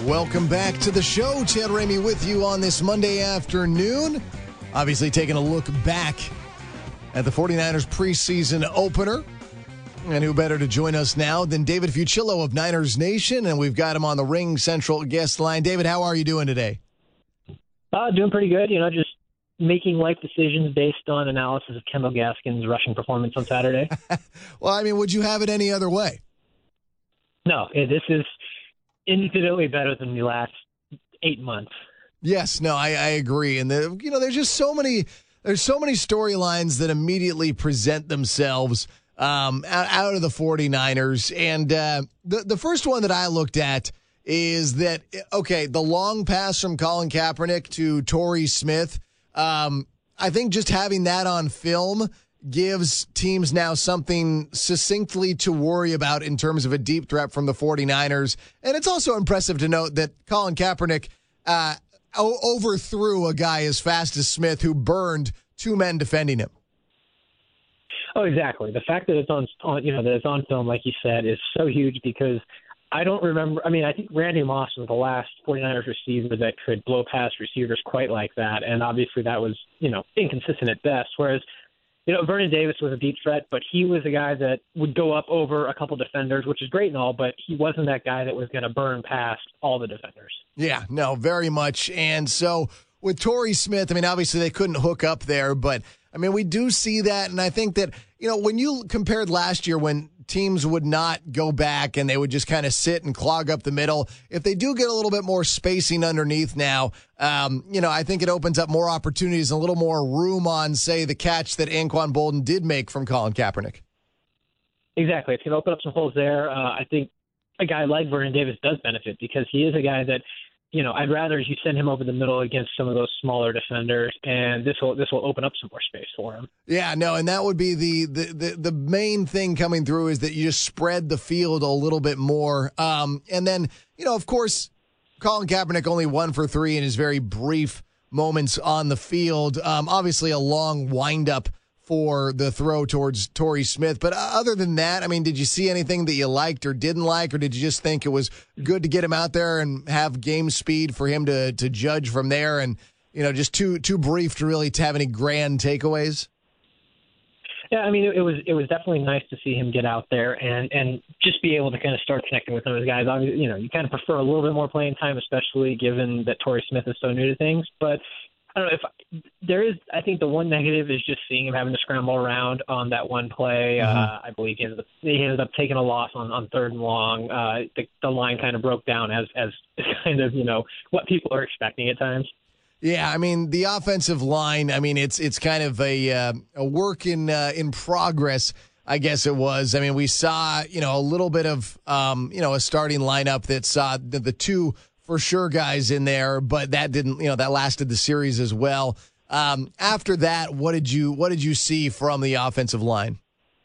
Welcome back to the show. Chad Ramey with you on this Monday afternoon. Obviously taking a look back at the 49ers preseason opener. And who better to join us now than David Fucillo of Niners Nation? And we've got him on the Ring Central guest line. David, how are you doing today? Doing pretty good. Just making life decisions based on analysis of Kendall Gaskin's rushing performance on Saturday. Well, I mean, would you have it any other way? No, this is infinitely better than the last 8 months. Yes, no, I agree. And there's just so many storylines that immediately present themselves out of the 49ers. And the first one that I looked at is that, okay, the long pass from Colin Kaepernick to Torrey Smith, I think just having that on film gives teams now something succinctly to worry about in terms of a deep threat from the 49ers. And it's also impressive to note that Colin Kaepernick overthrew a guy as fast as Smith who burned two men defending him. Oh, exactly. The fact that it's on that it's on film, like you said, is so huge because I don't remember. I mean, I think Randy Moss was the last 49ers receiver that could blow past receivers quite like that. And obviously that was, inconsistent at best. Whereas, Vernon Davis was a deep threat, but he was a guy that would go up over a couple defenders, which is great and all, but he wasn't that guy that was going to burn past all the defenders. Yeah, no, very much. And so with Torrey Smith, I mean, obviously they couldn't hook up there, but I mean, we do see that. And I think that, when you compared last year when teams would not go back and they would just kind of sit and clog up the middle, if they do get a little bit more spacing underneath now, I think it opens up more opportunities and a little more room on, say, the catch that Anquan Bolden did make from Colin Kaepernick. Exactly. It's going to open up some holes there. I think a guy like Vernon Davis does benefit because he is a guy that, I'd rather you send him over the middle against some of those smaller defenders, and this will open up some more space for him. Yeah, no, and that would be the main thing coming through is that you just spread the field a little bit more. And then, of course, Colin Kaepernick only 1 for 3 in his very brief moments on the field. Obviously, a long windup for the throw towards Torrey Smith. But other than that, I mean, did you see anything that you liked or didn't like, or did you just think it was good to get him out there and have game speed for him to judge from there and, just too brief to really have any grand takeaways? Yeah, I mean, it was definitely nice to see him get out there and just be able to kind of start connecting with those guys. Obviously, you kind of prefer a little bit more playing time, especially given that Torrey Smith is so new to things. But I don't know if there is. I think the one negative is just seeing him having to scramble around on that one play. I believe he ended up taking a loss on 3rd and long. The line kind of broke down as kind of what people are expecting at times. Yeah, I mean the offensive line. I mean it's kind of a work in progress. I guess it was. I mean we saw a little bit of a starting lineup that saw the two for sure guys in there, but that didn't, that lasted the series as well. After that, what did you see from the offensive line?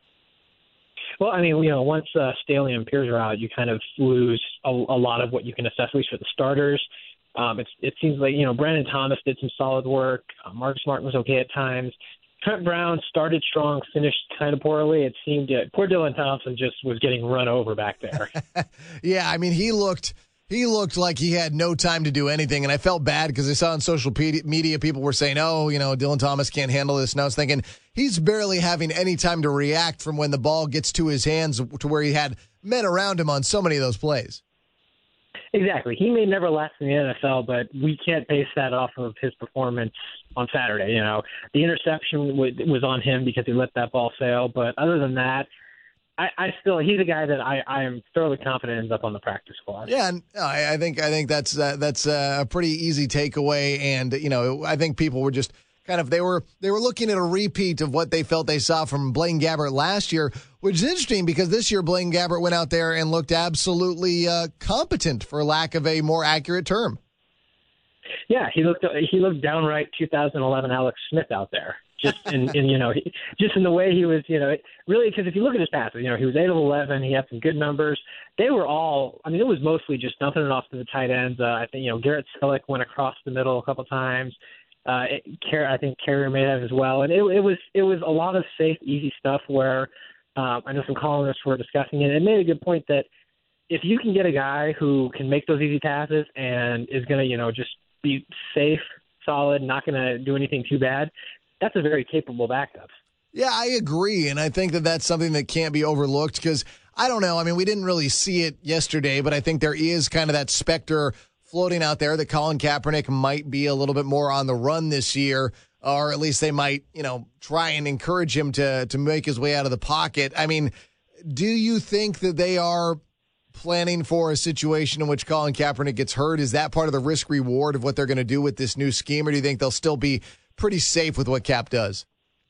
Well, I mean, once Staley and Pierce are out, you kind of lose a lot of what you can assess, at least for the starters. It seems like, Brandon Thomas did some solid work. Marcus Martin was okay at times. Trent Brown started strong, finished kind of poorly. It seemed poor Dylan Thompson just was getting run over back there. Yeah, I mean, he looked like he had no time to do anything, and I felt bad because I saw on social media people were saying, Dylan Thomas can't handle this. And I was thinking, he's barely having any time to react from when the ball gets to his hands to where he had men around him on so many of those plays. Exactly. He may never last in the NFL, but we can't base that off of his performance on Saturday. The interception was on him because he let that ball sail, but other than that, he's a guy that I am thoroughly confident ends up on the practice squad. Yeah, and I think that's a pretty easy takeaway, and I think people were just kind of they were looking at a repeat of what they felt they saw from Blaine Gabbert last year, which is interesting because this year Blaine Gabbert went out there and looked absolutely competent, for lack of a more accurate term. Yeah, he looked downright 2011 Alex Smith out there. Just in the way he was, really, because if you look at his passes, he was 8 of 11. He had some good numbers. They were all, it was mostly just dumping it off to the tight ends. I think, Garrett Selleck went across the middle a couple times. I think Carrier may have as well. And it was a lot of safe, easy stuff where I know some columnists were discussing it and made a good point that if you can get a guy who can make those easy passes and is going to, just be safe, solid, not going to do anything too bad, that's a very capable backup. Yeah, I agree, and I think that that's something that can't be overlooked because, I don't know, I mean, we didn't really see it yesterday, but I think there is kind of that specter floating out there that Colin Kaepernick might be a little bit more on the run this year, or at least they might, try and encourage him to make his way out of the pocket. I mean, do you think that they are planning for a situation in which Colin Kaepernick gets hurt? Is that part of the risk reward of what they're going to do with this new scheme, or do you think they'll still be pretty safe with what Cap does?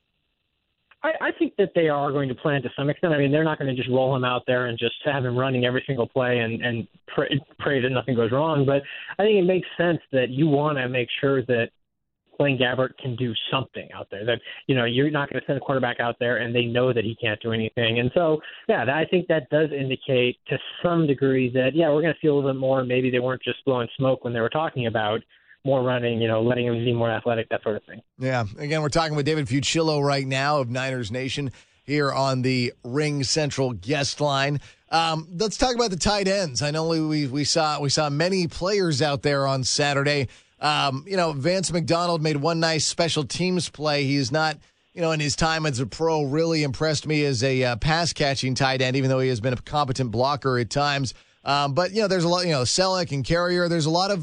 I think that they are going to plan to some extent. I mean, they're not going to just roll him out there and just have him running every single play and pray that nothing goes wrong. But I think it makes sense that you want to make sure that Blaine Gabbert can do something out there, that, you're not going to send a quarterback out there and they know that he can't do anything. And so, I think that does indicate to some degree that, we're going to see a little bit more. Maybe they weren't just blowing smoke when they were talking about more running, letting him be more athletic, that sort of thing. Yeah. Again, we're talking with David Fucillo right now of Niners Nation here on the Ring Central guest line. Let's talk about the tight ends. I know we saw many players out there on Saturday. Vance McDonald made one nice special teams play. He is not, in his time as a pro, really impressed me as a pass-catching tight end, even though he has been a competent blocker at times. But there's a lot, Selleck and Carrier. There's a lot of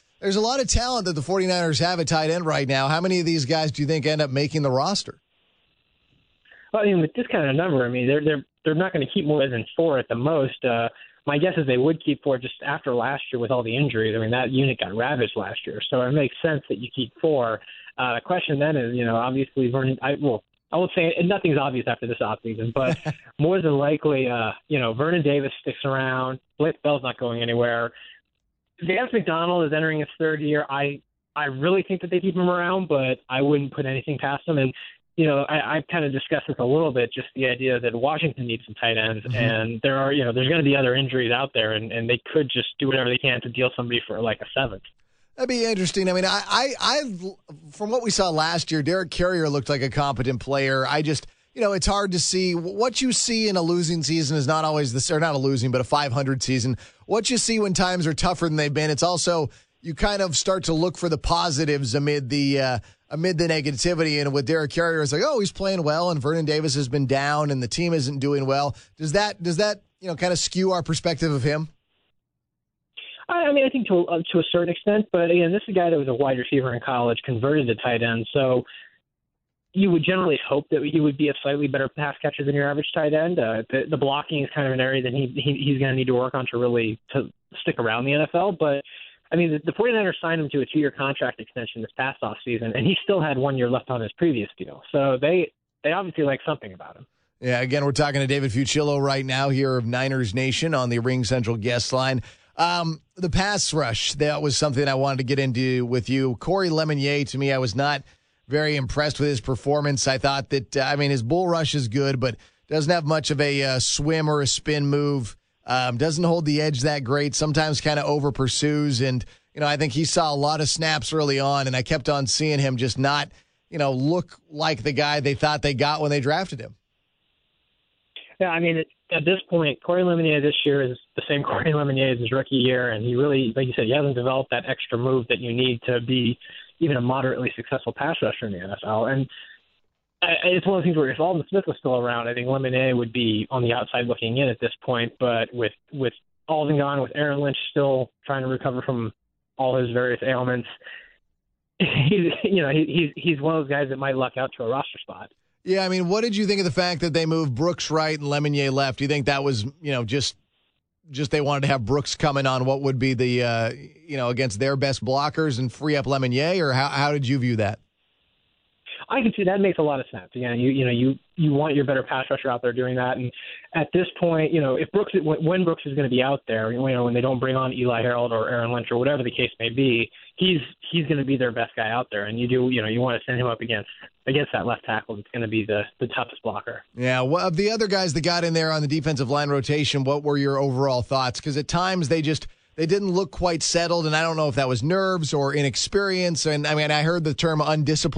talent that the 49ers have at tight end right now. How many of these guys do you think end up making the roster? Well, I mean, with this kind of number, I mean, they're not going to keep more than 4 at the most. My guess is they would keep 4 just after last year with all the injuries. I mean, that unit got ravaged last year, so it makes sense that you keep 4. The question then is, obviously Vernon. I won't say nothing's obvious after this offseason, but more than likely, Vernon Davis sticks around. Blake Bell's not going anywhere. Vance McDonald is entering his 3rd year. I really think that they keep him around, but I wouldn't put anything past him. And I kind of discussed this a little bit, just the idea that Washington needs some tight ends, and there's going to be other injuries out there, and they could just do whatever they can to deal somebody for like a 7th. That'd be interesting. I mean, I from what we saw last year, Derek Carrier looked like a competent player. I just, it's hard to see. What you see in a losing season is not always not a losing, but a 500 season. What you see when times are tougher than they've been, it's also, you kind of start to look for the positives amid the negativity. And with Derek Carrier, it's like, oh, he's playing well, and Vernon Davis has been down, and the team isn't doing well. Does that kind of skew our perspective of him? I mean, I think to a certain extent, but again, this is a guy that was a wide receiver in college, converted to tight end, so you would generally hope that he would be a slightly better pass catcher than your average tight end. The blocking is kind of an area that he's going to need to work on to stick around the NFL. But, I mean, the 49ers signed him to a 2-year contract extension this past offseason, and he still had 1 year left on his previous deal. So they obviously like something about him. Yeah, again, we're talking to David Fucillo right now here of Niners Nation on the Ring Central guest line. The pass rush, that was something I wanted to get into with you. Corey Lemonnier, to me, I was not very impressed with his performance. I thought that, his bull rush is good, but doesn't have much of a swim or a spin move. Doesn't hold the edge that great. Sometimes kind of over pursues. And, I think he saw a lot of snaps early on, and I kept on seeing him just not, look like the guy they thought they got when they drafted him. Yeah, I mean, at this point, Corey Lemonnier this year is the same Corey Lemonnier as his rookie year, and he really, like you said, he hasn't developed that extra move that you need to be even a moderately successful pass rusher in the NFL. And it's one of those things where if Aldon Smith was still around, I think Lemonnier would be on the outside looking in at this point. But with Aldon gone, with Aaron Lynch still trying to recover from all his various ailments, he's one of those guys that might luck out to a roster spot. Yeah, I mean, what did you think of the fact that they moved Brooks right and Lemonnier left? Do you think that was, just they wanted to have Brooks coming on what would be the, against their best blockers and free up Lemonnier, or how did you view that? I can see that makes a lot of sense. Again, you want your better pass rusher out there doing that, and at this point, if when Brooks is going to be out there, when they don't bring on Eli Harold or Aaron Lynch or whatever the case may be, he's going to be their best guy out there, and you want to send him up against that left tackle. It's going to be the toughest blocker. Yeah. Well, of the other guys that got in there on the defensive line rotation, what were your overall thoughts? Because at times they didn't look quite settled, and I don't know if that was nerves or inexperience. And I mean, I heard the term undisciplined